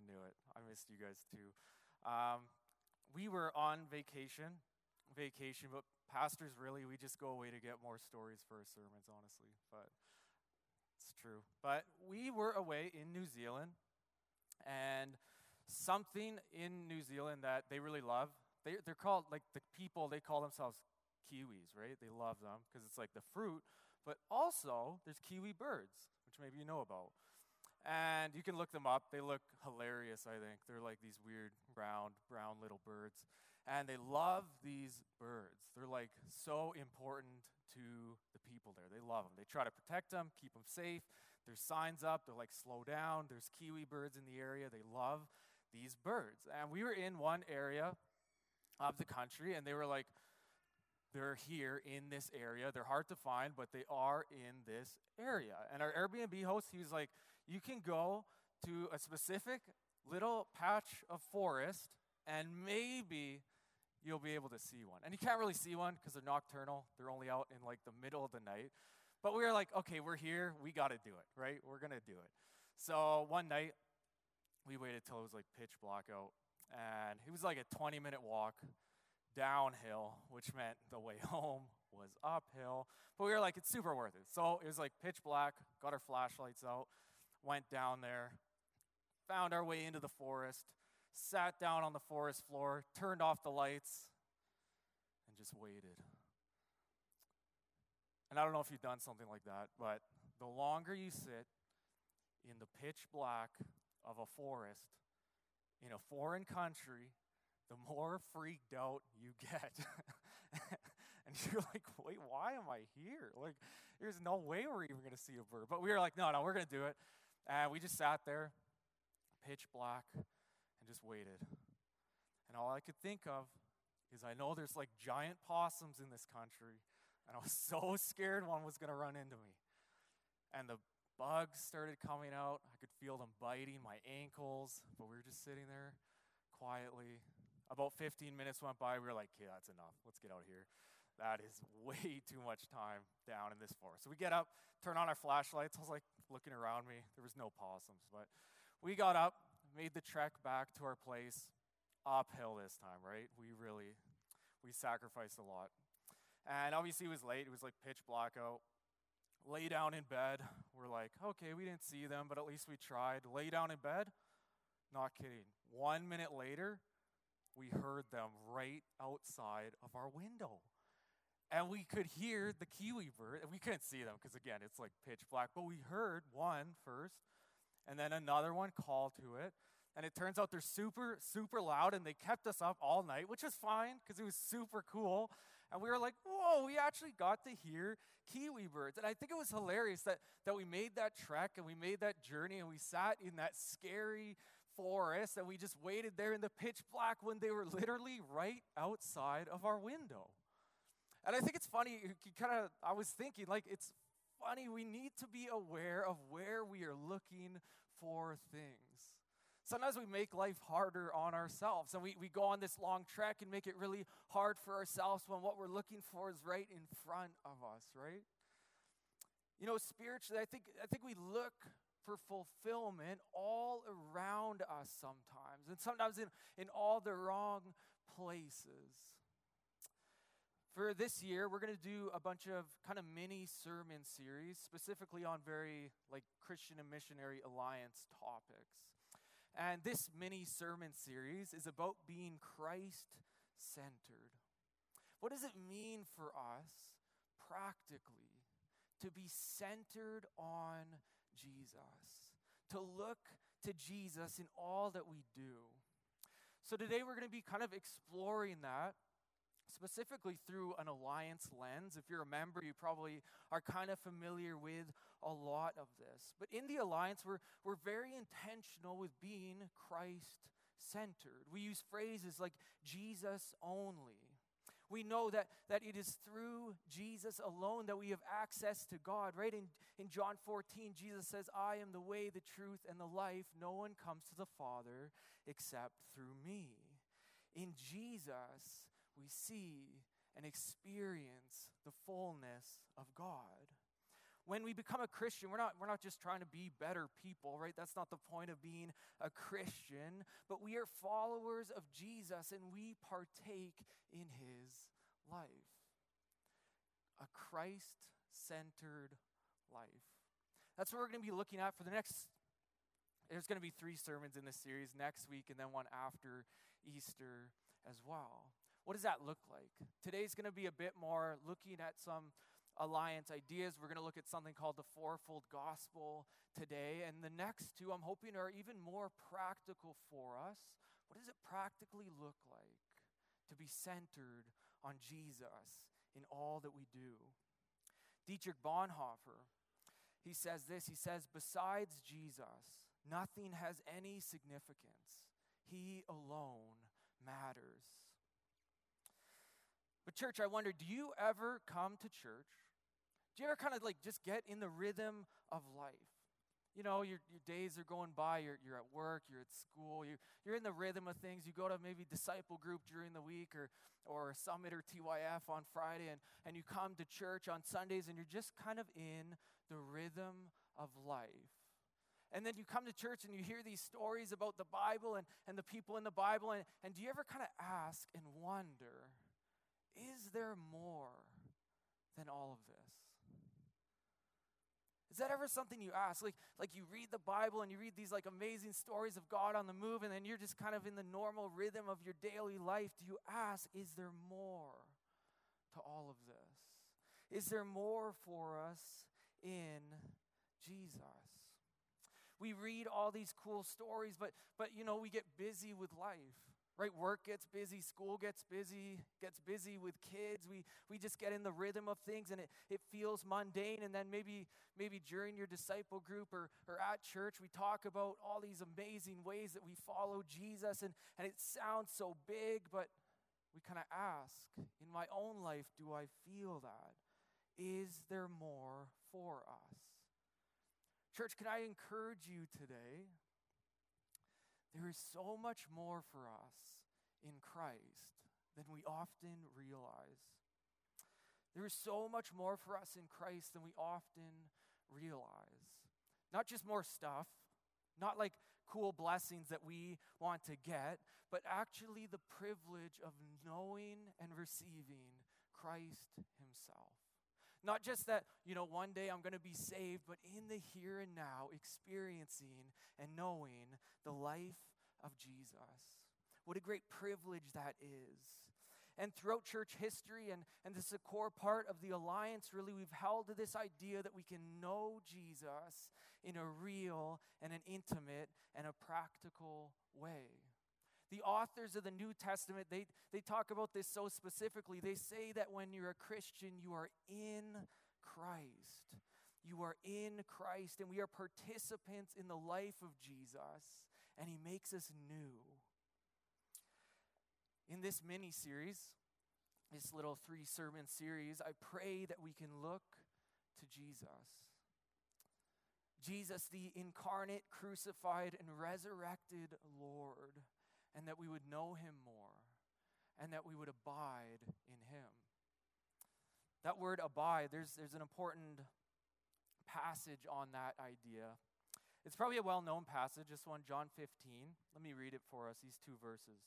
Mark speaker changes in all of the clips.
Speaker 1: knew it. I missed you guys too. We were on vacation, but pastors really, we just go away to get more stories for our sermons, honestly. But it's true. But we were away in New Zealand, and something in New Zealand that they really love, they're called, like the people, they call themselves kiwis, right? They love them because it's like the fruit, but also there's kiwi birds, which maybe you know about. And you can look them up. They look hilarious, I think. They're like these weird brown little birds. And they love these birds. They're like so important to the people there. They love them. They try to protect them, keep them safe. There's signs up. They're like, slow down. There's kiwi birds in the area. They love these birds. And we were in one area of the country, and they were like, they're here in this area. They're hard to find, but they are in this area. And our Airbnb host, he was like, you can go to a specific little patch of forest, and maybe you'll be able to see one. And you can't really see one because they're nocturnal. They're only out in like the middle of the night. But we were like, okay, we're here. We got to do it, right? We're going to do it. So one night, we waited till it was like pitch black out. And it was like a 20-minute walk downhill, which meant the way home was uphill. But we were like, it's super worth it. So it was like pitch black, got our flashlights out, went down there, found our way into the forest, sat down on the forest floor, turned off the lights, and just waited. And I don't know if you've done something like that, but the longer you sit in the pitch black of a forest in a foreign country, the more freaked out you get. And you're like, wait, why am I here? Like, there's no way we're even going to see a bird. But we were like, no, we're going to do it. And we just sat there, pitch black, and just waited. And all I could think of is I know there's like giant possums in this country, and I was so scared one was going to run into me. And the bugs started coming out. I could feel them biting my ankles, but we were just sitting there quietly. About 15 minutes went by. We were like, okay, that's enough. Let's get out of here. That is way too much time down in this forest. So we get up, turn on our flashlights. I was like looking around me. There was no possums. But we got up, made the trek back to our place, uphill this time, right? We sacrificed a lot. And obviously it was late. It was like pitch black out. Lay down in bed. We're like, okay, we didn't see them, but at least we tried. Lay down in bed. Not kidding. 1 minute later, we heard them right outside of our window. And we could hear the kiwi bird. And we couldn't see them because, again, it's like pitch black. But we heard one first, and then another one call to it. And it turns out they're super, super loud, and they kept us up all night, which was fine because it was super cool. And we were like, whoa, we actually got to hear kiwi birds. And I think it was hilarious that we made that trek and we made that journey and we sat in that scary forest and we just waited there in the pitch black when they were literally right outside of our window. And I think it's funny, I was thinking, like, it's funny, we need to be aware of where we are looking for things. Sometimes we make life harder on ourselves, and we go on this long trek and make it really hard for ourselves when what we're looking for is right in front of us, right? You know, spiritually, I think we look for fulfillment all around us sometimes, and sometimes in all the wrong places. For this year, we're going to do a bunch of kind of mini sermon series, specifically on very like Christian and Missionary Alliance topics. And this mini sermon series is about being Christ-centered. What does it mean for us practically to be centered on Jesus, to look to Jesus in all that we do? So today we're going to be kind of exploring that, specifically through an alliance lens. If you're a member, you probably are kind of familiar with a lot of this. But in the alliance, we're very intentional with being Christ-centered. We use phrases like Jesus only. We know that it is through Jesus alone that we have access to God, right? In John 14, Jesus says, I am the way, the truth, and the life. No one comes to the Father except through me. In Jesus, we see and experience the fullness of God. When we become a Christian, we're not just trying to be better people, right? That's not the point of being a Christian, but we are followers of Jesus and we partake in his life. A Christ-centered life. That's what we're going to be looking at for the next, there's going to be 3 sermons in this series next week and then one after Easter as well. What does that look like? Today's going to be a bit more looking at some Alliance ideas. We're going to look at something called the fourfold gospel today. And the next 2, I'm hoping, are even more practical for us. What does it practically look like to be centered on Jesus in all that we do? Dietrich Bonhoeffer, he says this. He says, besides Jesus, nothing has any significance. He alone matters. But church, I wonder, do you ever come to church? Do you ever kind of like just get in the rhythm of life? You know, your days are going by, you're at work, you're at school, you're in the rhythm of things. You go to maybe disciple group during the week or Summit or TYF on Friday, and you come to church on Sundays, and you're just kind of in the rhythm of life. And then you come to church and you hear these stories about the Bible and the people in the Bible, and do you ever kind of ask and wonder, is there more than all of this? Is that ever something you ask? Like you read the Bible and you read these like amazing stories of God on the move, and then you're just kind of in the normal rhythm of your daily life. Do you ask, is there more to all of this? Is there more for us in Jesus? We read all these cool stories, but you know, we get busy with life. Right, work gets busy, school gets busy with kids. We just get in the rhythm of things, and it feels mundane. And then maybe during your disciple group or at church, we talk about all these amazing ways that we follow Jesus, and it sounds so big, but we kind of ask, in my own life, do I feel that? Is there more for us? Church, can I encourage you today? There is so much more for us in Christ than we often realize. There is so much more for us in Christ than we often realize. Not just more stuff, not like cool blessings that we want to get, but actually the privilege of knowing and receiving Christ himself. Not just that, you know, one day I'm going to be saved, but in the here and now, experiencing and knowing the life of Jesus. What a great privilege that is. And throughout church history, and this is a core part of the Alliance, really, we've held to this idea that we can know Jesus in a real and an intimate and a practical way. The authors of the New Testament, they talk about this so specifically. They say that when you're a Christian, you are in Christ. You are in Christ, and we are participants in the life of Jesus, and he makes us new. In this mini-series, this little 3-sermon series, I pray that we can look to Jesus. Jesus, the incarnate, crucified, and resurrected Lord, and that we would know him more, and that we would abide in him. That word abide, there's an important passage on that idea. It's probably a well-known passage, this one, John 15. Let me read it for us, these 2 verses.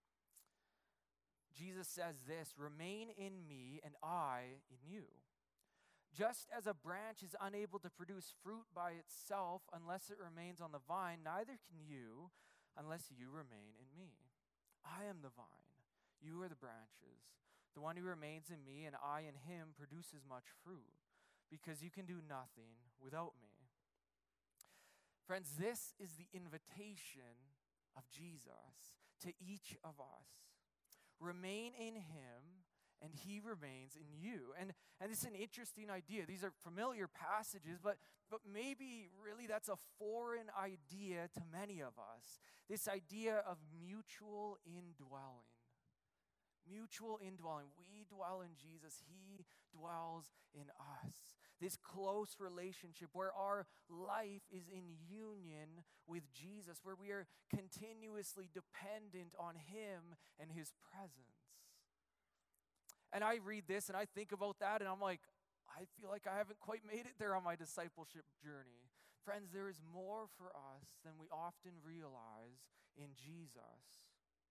Speaker 1: Jesus says this, "Remain in me and I in you. Just as a branch is unable to produce fruit by itself unless it remains on the vine, neither can you unless you remain in me. I am the vine, you are the branches. The one who remains in me and I in him produces much fruit, because you can do nothing without me." Friends, this is the invitation of Jesus to each of us. Remain in him, and he remains in you. And it's an interesting idea. These are familiar passages, but maybe really that's a foreign idea to many of us. This idea of mutual indwelling. Mutual indwelling. We dwell in Jesus. He dwells in us. This close relationship where our life is in union with Jesus, where we are continuously dependent on him and his presence. And I read this and I think about that and I'm like, I feel like I haven't quite made it there on my discipleship journey. Friends, there is more for us than we often realize in Jesus.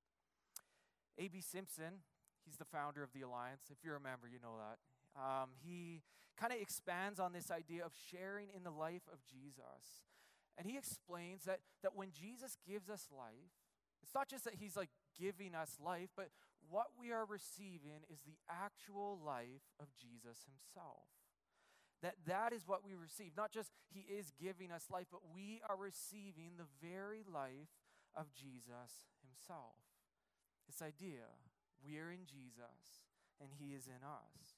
Speaker 1: A.B. Simpson, he's the founder of the Alliance. If you're a member, you know that. He kind of expands on this idea of sharing in the life of Jesus. And he explains that when Jesus gives us life, it's not just that he's like giving us life, but what we are receiving is the actual life of Jesus himself. That is what we receive. Not just he is giving us life, but we are receiving the very life of Jesus himself. This idea, we are in Jesus and he is in us.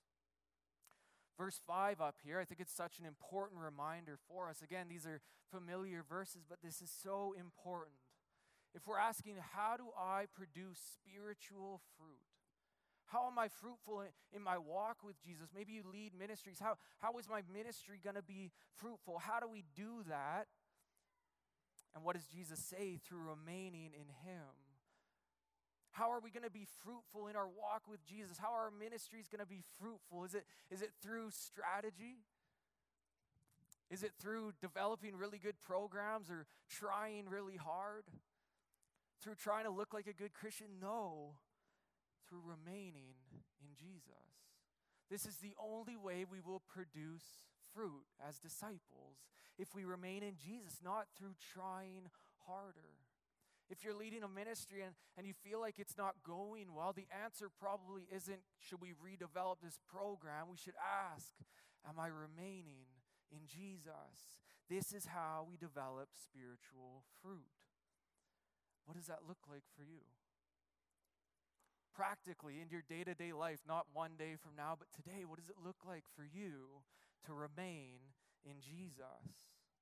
Speaker 1: Verse 5 up here, I think it's such an important reminder for us. Again, these are familiar verses, but this is so important. If we're asking, how do I produce spiritual fruit? How am I fruitful in my walk with Jesus? Maybe you lead ministries. How is my ministry going to be fruitful? How do we do that? And what does Jesus say? Through remaining in him. How are we going to be fruitful in our walk with Jesus? How are our ministries going to be fruitful? Is it through strategy? Is it through developing really good programs or trying really hard? Through trying to look like a good Christian? No. Through remaining in Jesus. This is the only way we will produce fruit as disciples, if we remain in Jesus, not through trying harder. If you're leading a ministry and you feel like it's not going well, the answer probably isn't, should we redevelop this program? We should ask, am I remaining in Jesus? This is how we develop spiritual fruit. What does that look like for you? Practically, in your day-to-day life, not one day from now, but today, what does it look like for you to remain in Jesus?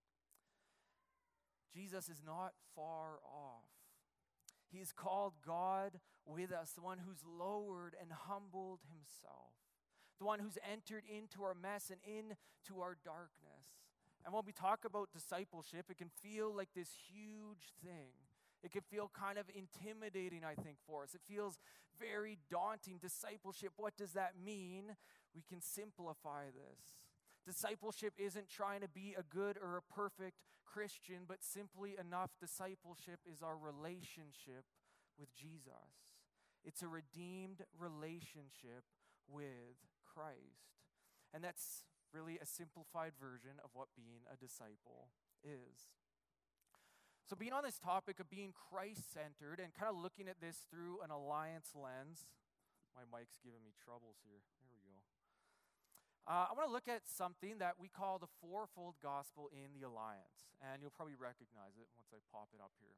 Speaker 1: Jesus is not far off. He is called God with us, the one who's lowered and humbled himself, the one who's entered into our mess and into our darkness. And when we talk about discipleship, it can feel like this huge thing. It can feel kind of intimidating, I think, for us. It feels very daunting. Discipleship, what does that mean? We can simplify this. Discipleship isn't trying to be a good or a perfect Christian, but simply enough. Discipleship is our relationship with Jesus. It's a redeemed relationship with Christ. And that's really a simplified version of what being a disciple is. So being on this topic of being Christ-centered and kind of looking at this through an Alliance lens, my mic's giving me troubles here. There we go. I want to look at something that we call the fourfold gospel in the Alliance, and you'll probably recognize it once I pop it up here.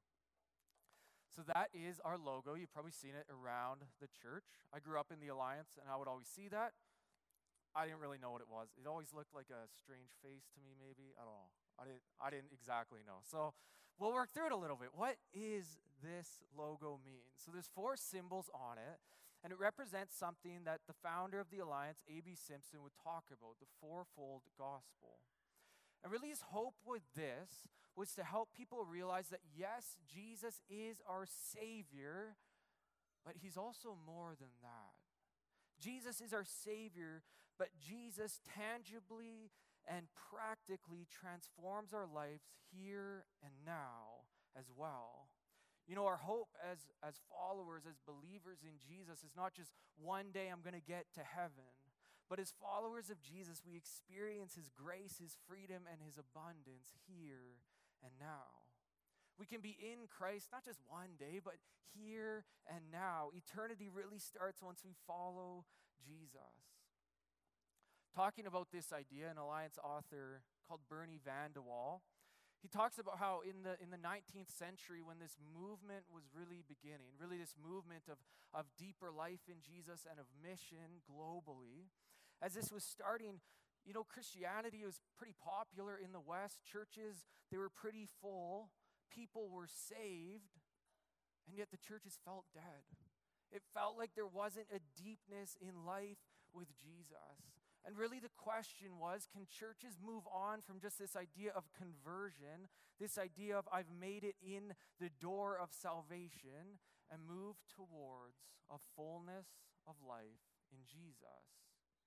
Speaker 1: So that is our logo. You've probably seen it around the church. I grew up in the Alliance, and I would always see that. I didn't really know what it was. It always looked like a strange face to me, maybe. I don't know. I didn't exactly know. So we'll work through it a little bit. What is this logo mean? So there's 4 symbols on it, and it represents something that the founder of the Alliance, A.B. Simpson, would talk about, the fourfold gospel. And really his hope with this was to help people realize that yes, Jesus is our Savior, but he's also more than that. Jesus is our Savior, but Jesus tangibly and practically transforms our lives here and now as well. You know, our hope as followers, as believers in Jesus is not just one day I'm going to get to heaven, but as followers of Jesus, we experience his grace, his freedom, and his abundance here and now. We can be in Christ not just one day, but here and now. Eternity really starts once we follow Jesus. Talking about this idea, an Alliance author called Bernie Van de Waal, he talks about how in the 19th century, when this movement was really beginning, really this movement of deeper life in Jesus and of mission globally, as this was starting, you know, Christianity was pretty popular in the West. Churches, they were pretty full. People were saved, and yet the churches felt dead. It felt like there wasn't a deepness in life with Jesus. And really the question was, can churches move on from just this idea of conversion, this idea of I've made it in the door of salvation, and move towards a fullness of life in Jesus?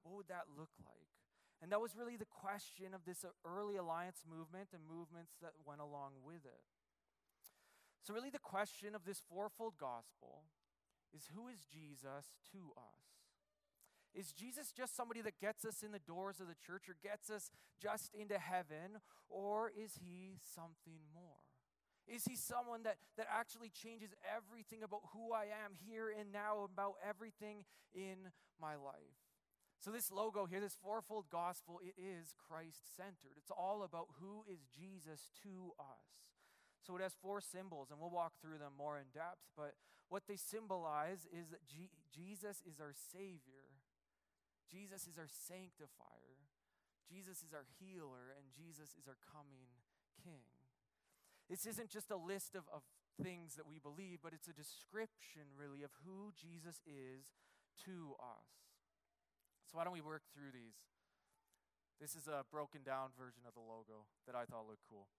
Speaker 1: What would that look like? And that was really the question of this early alliance movement and movements that went along with it. So really the question of this fourfold gospel is, who is Jesus to us? Is Jesus just somebody that gets us in the doors of the church or gets us just into heaven, or is he something more? Is he someone that actually changes everything about who I am here and now, about everything in my life? So this logo here, this fourfold gospel, it is Christ-centered. It's all about who is Jesus to us. So it has four symbols, and we'll walk through them more in depth, but what they symbolize is that Jesus is our Savior, Jesus is our sanctifier, Jesus is our healer, and Jesus is our coming King. This isn't just a list of things that we believe, but it's a description, really, of who Jesus is to us. So why don't we work through these? This is a broken down version of the logo that I thought looked cool.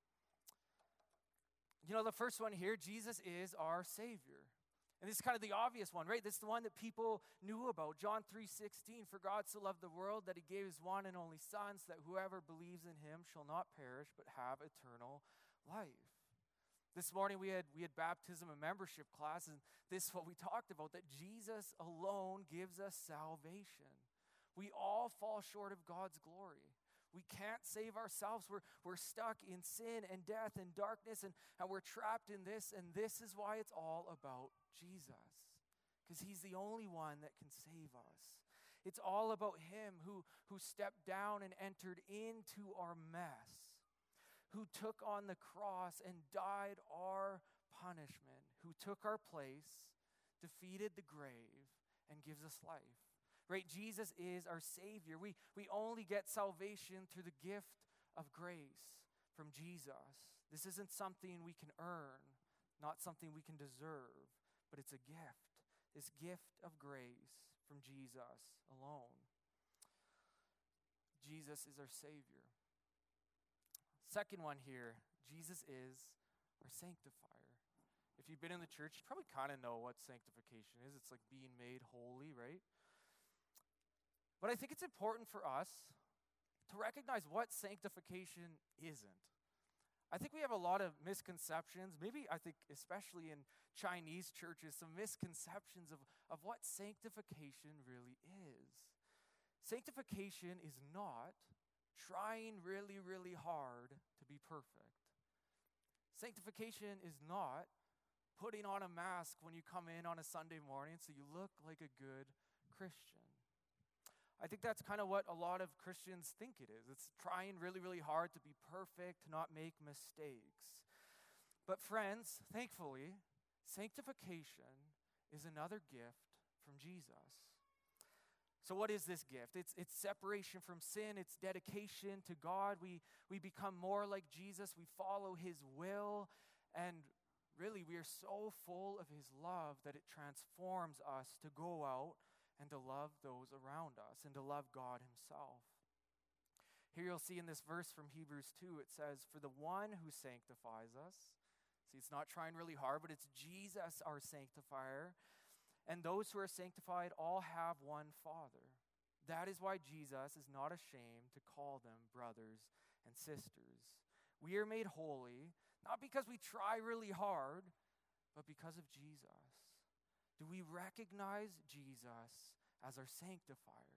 Speaker 1: You know, the first one here, Jesus is our Savior. And this is kind of the obvious one, right? This is the one that people knew about. John 3:16, for God so loved the world that he gave his one and only Son, so that whoever believes in him shall not perish but have eternal life. This morning we had baptism and membership class, and this is what we talked about, that Jesus alone gives us salvation. We all fall short of God's glory. We can't save ourselves. We're stuck in sin and death and darkness, and we're trapped in this, and this is why it's all about Jesus, because he's the only one that can save us. It's all about him who stepped down and entered into our mess, who took on the cross and died our punishment, who took our place, defeated the grave, and gives us life. Right? Jesus is our Savior. We only get salvation through the gift of grace from Jesus. This isn't something we can earn, not something we can deserve, but it's a gift. This gift of grace from Jesus alone. Jesus is our Savior. Second one here, Jesus is our sanctifier. If you've been in the church, you probably kind of know what sanctification is. It's like being made holy, right? But I think it's important for us to recognize what sanctification isn't. I think we have a lot of misconceptions, maybe I think especially in Chinese churches, some misconceptions of what sanctification really is. Sanctification is not trying really, really hard to be perfect. Sanctification is not putting on a mask when you come in on a Sunday morning so you look like a good Christian. I think that's kind of what a lot of Christians think it is. It's trying really, really hard to be perfect, to not make mistakes. But friends, thankfully, sanctification is another gift from Jesus. So what is this gift? It's separation from sin. It's dedication to God. We become more like Jesus. We follow his will. And really, we are so full of his love that it transforms us to go out and to love those around us, and to love God himself. Here you'll see in this verse from Hebrews 2, it says, for the one who sanctifies us, see, it's not trying really hard, but it's Jesus, our sanctifier, and those who are sanctified all have one Father. That is why Jesus is not ashamed to call them brothers and sisters. We are made holy, not because we try really hard, but because of Jesus. Do we recognize Jesus as our sanctifier?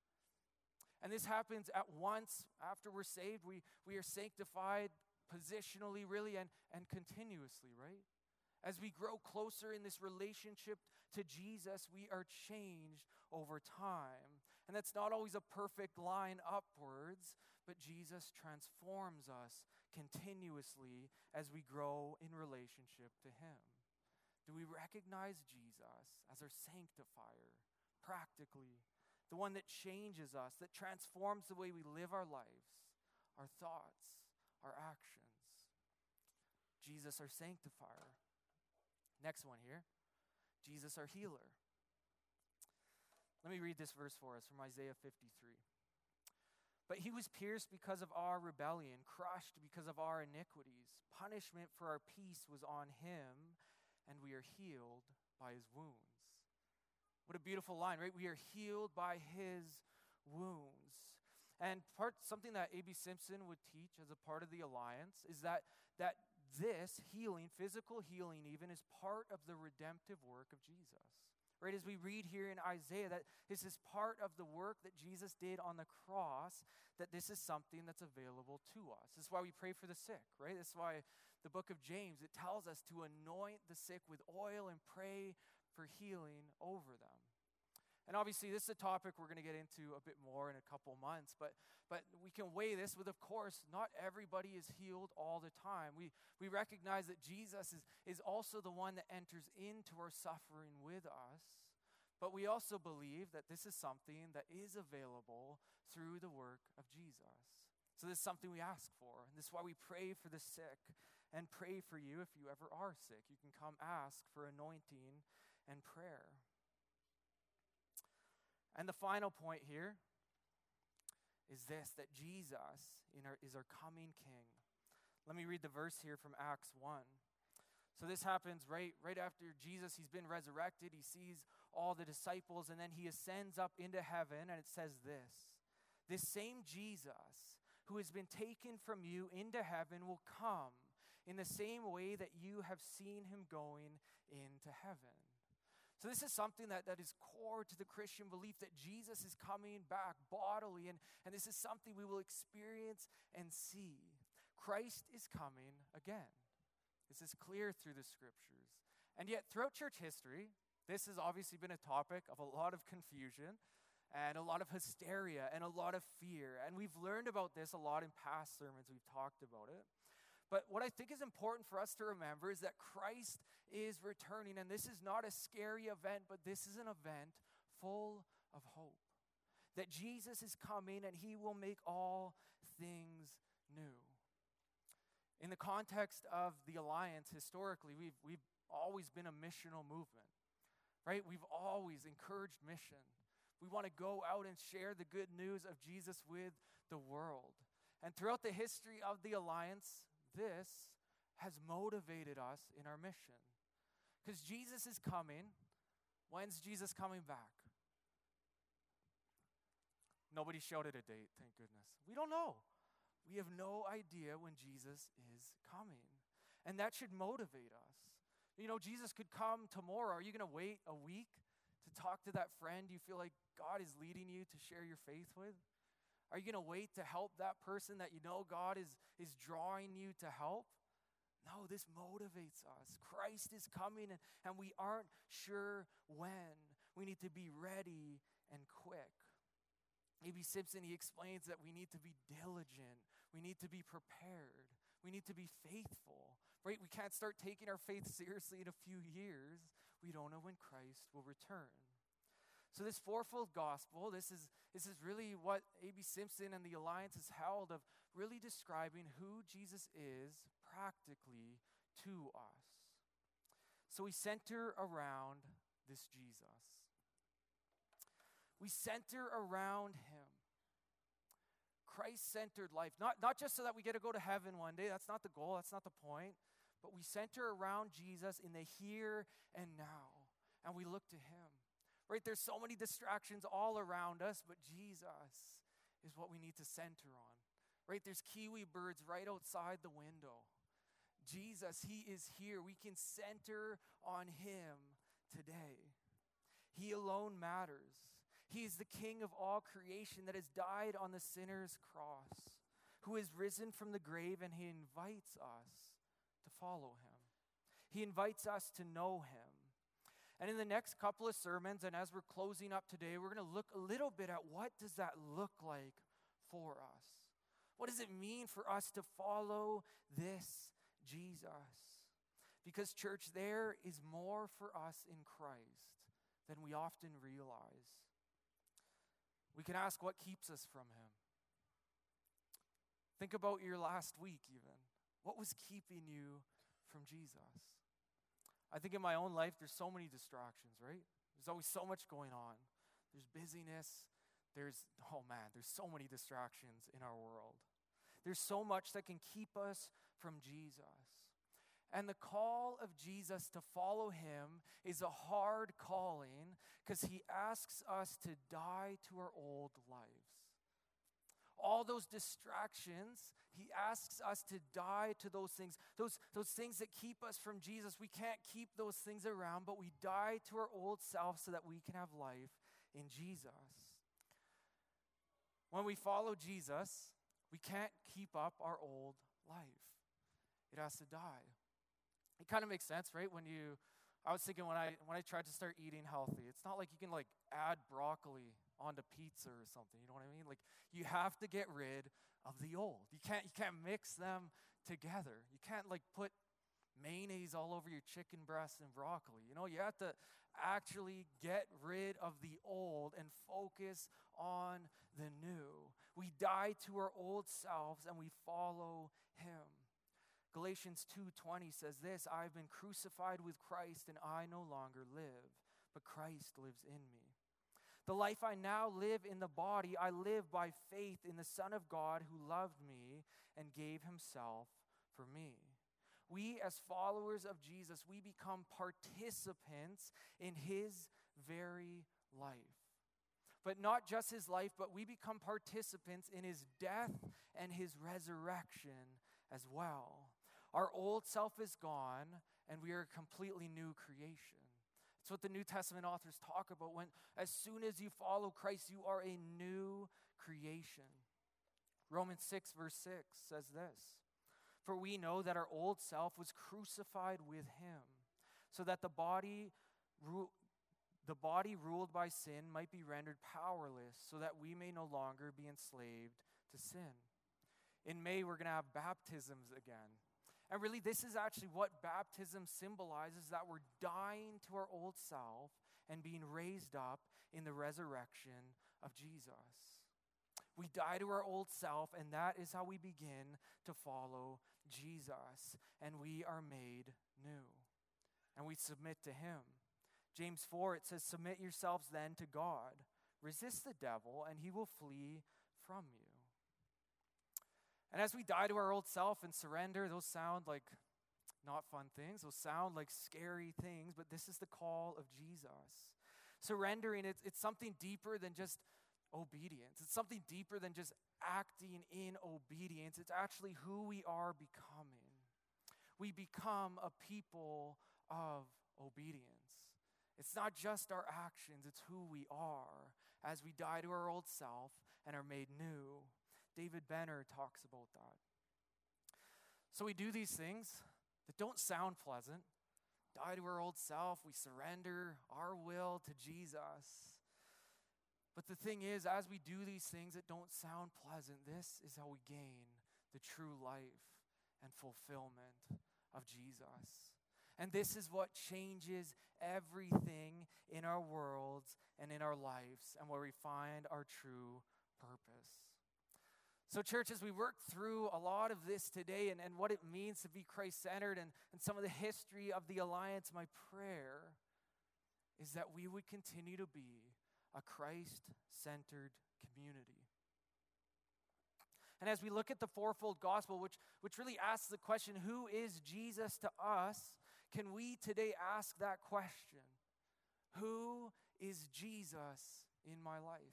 Speaker 1: And this happens at once after we're saved. We are sanctified positionally, really, and continuously, right? As we grow closer in this relationship to Jesus, we are changed over time. And that's not always a perfect line upwards, but Jesus transforms us continuously as we grow in relationship to him. Do we recognize Jesus as our sanctifier, practically, the one that changes us, that transforms the way we live our lives, our thoughts, our actions? Jesus, our sanctifier. Next one here, Jesus, our healer. Let me read this verse for us from Isaiah 53. But he was pierced because of our rebellion, crushed because of our iniquities. Punishment for our peace was on him, and we are healed by his wounds. What a beautiful line, right? We are healed by his wounds. And something that A.B. Simpson would teach as a part of the Alliance is that this healing, physical healing even, is part of the redemptive work of Jesus. Right, as we read here in Isaiah, that this is part of the work that Jesus did on the cross, that this is something that's available to us. This is why we pray for the sick, right? This is why the book of James, it tells us to anoint the sick with oil and pray for healing over them. And obviously, this is a topic we're going to get into a bit more in a couple months, but we can weigh this with, of course, not everybody is healed all the time. We recognize that Jesus is also the one that enters into our suffering with us, but we also believe that this is something that is available through the work of Jesus. So this is something we ask for, and this is why we pray for the sick and pray for you if you ever are sick. You can come ask for anointing and prayer. And the final point here is this, that Jesus is our coming King. Let me read the verse here from Acts 1. So this happens right after Jesus, he's been resurrected. He sees all the disciples, and then he ascends up into heaven, and it says this same Jesus who has been taken from you into heaven will come in the same way that you have seen him going into heaven. So this is something that is core to the Christian belief, that Jesus is coming back bodily, and this is something we will experience and see. Christ is coming again. This is clear through the scriptures. And yet throughout church history, this has obviously been a topic of a lot of confusion and a lot of hysteria and a lot of fear. And we've learned about this a lot in past sermons. We've talked about it. But what I think is important for us to remember is that Christ is returning, and this is not a scary event, but this is an event full of hope. That Jesus is coming and he will make all things new. In the context of the Alliance, historically, we've always been a missional movement, right? We've always encouraged mission. We want to go out and share the good news of Jesus with the world. And throughout the history of the Alliance, this has motivated us in our mission. Because Jesus is coming. When's Jesus coming back? Nobody shouted a date, thank goodness. We don't know. We have no idea when Jesus is coming. And that should motivate us. You know, Jesus could come tomorrow. Are you going to wait a week to talk to that friend you feel like God is leading you to share your faith with? Are you going to wait to help that person that you know God is drawing you to help? No, this motivates us. Christ is coming, and we aren't sure when. We need to be ready and quick. A.B. Simpson, he explains that we need to be diligent. We need to be prepared. We need to be faithful. Right? We can't start taking our faith seriously in a few years. We don't know when Christ will return. So this fourfold gospel, this is really what A.B. Simpson and the Alliance has held, of really describing who Jesus is practically to us. So we center around this Jesus. We center around him. Christ-centered life. Not just so that we get to go to heaven one day. That's not the goal. That's not the point. But we center around Jesus in the here and now. And we look to him. Right, there's so many distractions all around us, but Jesus is what we need to center on. Right, there's kiwi birds right outside the window. Jesus, he is here. We can center on him today. He alone matters. He is the King of all creation that has died on the sinner's cross, who has risen from the grave, and he invites us to follow him. He invites us to know him. And in the next couple of sermons, and as we're closing up today, we're going to look a little bit at what does that look like for us. What does it mean for us to follow this Jesus? Because, church, there is more for us in Christ than we often realize. We can ask, what keeps us from him? Think about your last week even. What was keeping you from Jesus? I think in my own life, there's so many distractions, right? There's always so much going on. There's busyness. There's so many distractions in our world. There's so much that can keep us from Jesus. And the call of Jesus to follow him is a hard calling because he asks us to die to our old lives. All those distractions, he asks us to die to those things. Those things that keep us from Jesus, we can't keep those things around, but we die to our old self so that we can have life in Jesus. When we follow Jesus, we can't keep up our old life. It has to die. It kind of makes sense, right? I was thinking when I tried to start eating healthy, it's not like you can add broccoli onto pizza or something. You know what I mean? You have to get rid of the old. You can't mix them together. You can't put mayonnaise all over your chicken breast and broccoli. You have to actually get rid of the old and focus on the new. We die to our old selves and we follow him. Galatians 2:20 says this, I've been crucified with Christ and I no longer live, but Christ lives in me. The life I now live in the body, I live by faith in the Son of God who loved me and gave himself for me. We as followers of Jesus, we become participants in his very life. But not just his life, but we become participants in his death and his resurrection as well. Our old self is gone, and we are a completely new creation. It's what the New Testament authors talk about. As soon as you follow Christ, you are a new creation. Romans 6 verse 6 says this, for we know that our old self was crucified with him, so that the body ruled by sin might be rendered powerless, so that we may no longer be enslaved to sin. In May, we're going to have baptisms again. And really, this is actually what baptism symbolizes, that we're dying to our old self and being raised up in the resurrection of Jesus. We die to our old self, and that is how we begin to follow Jesus. And we are made new. And we submit to him. James 4, it says, submit yourselves then to God. Resist the devil, and he will flee from you. And as we die to our old self and surrender, those sound like not fun things. Those sound like scary things, but this is the call of Jesus. Surrendering, it's something deeper than just obedience. It's something deeper than just acting in obedience. It's actually who we are becoming. We become a people of obedience. It's not just our actions, it's who we are as we die to our old self and are made new. David Benner talks about that. So we do these things that don't sound pleasant. Die to our old self, we surrender our will to Jesus. But the thing is, as we do these things that don't sound pleasant, this is how we gain the true life and fulfillment of Jesus. And this is what changes everything in our worlds and in our lives, and where we find our true purpose. So church, as we work through a lot of this today and what it means to be Christ-centered and some of the history of the Alliance, my prayer is that we would continue to be a Christ-centered community. And as we look at the fourfold gospel, which really asks the question, who is Jesus to us? Can we today ask that question? Who is Jesus in my life?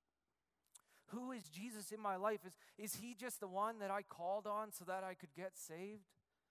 Speaker 1: Who is Jesus in my life? Is he just the one that I called on so that I could get saved?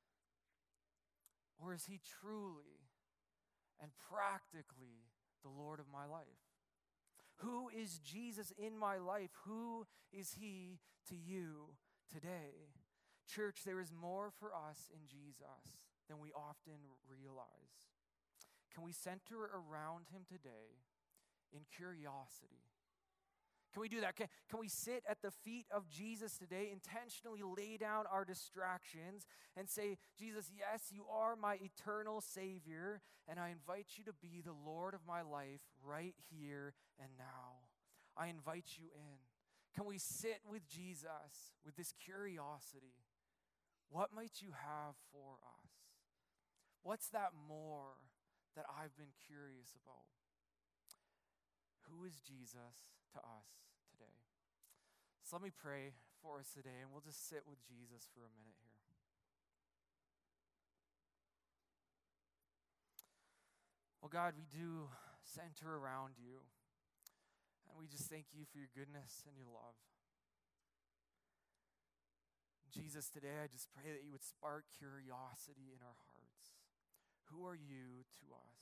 Speaker 1: Or is he truly and practically the Lord of my life? Who is Jesus in my life? Who is he to you today? Church, there is more for us in Jesus than we often realize. Can we center around him today in curiosity? Can we do that? Can we sit at the feet of Jesus today, intentionally lay down our distractions and say, Jesus, yes, you are my eternal Savior, and I invite you to be the Lord of my life right here and now. I invite you in. Can we sit with Jesus with this curiosity? What might you have for us? What's that more that I've been curious about? Who is Jesus to us today? So let me pray for us today, and we'll just sit with Jesus for a minute here. God, we do center around you. And we just thank you for your goodness and your love. Jesus, today I just pray that you would spark curiosity in our hearts. Who are you to us?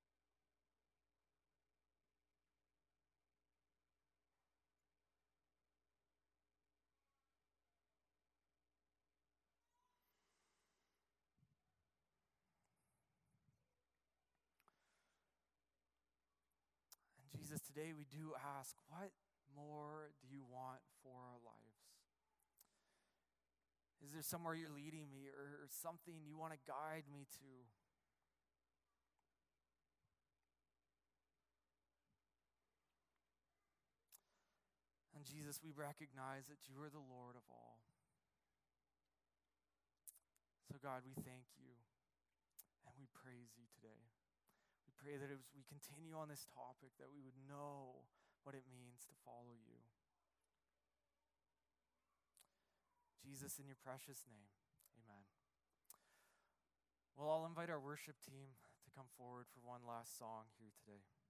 Speaker 1: And Jesus, today we do ask, what more do you want for our lives? Is there somewhere you're leading me or something you want to guide me to? And Jesus, we recognize that you are the Lord of all. So God, we thank you and we praise you today. We pray that as we continue on this topic, that we would know what it means to follow you. Jesus, in your precious name, amen. Well, I'll invite our worship team to come forward for one last song here today.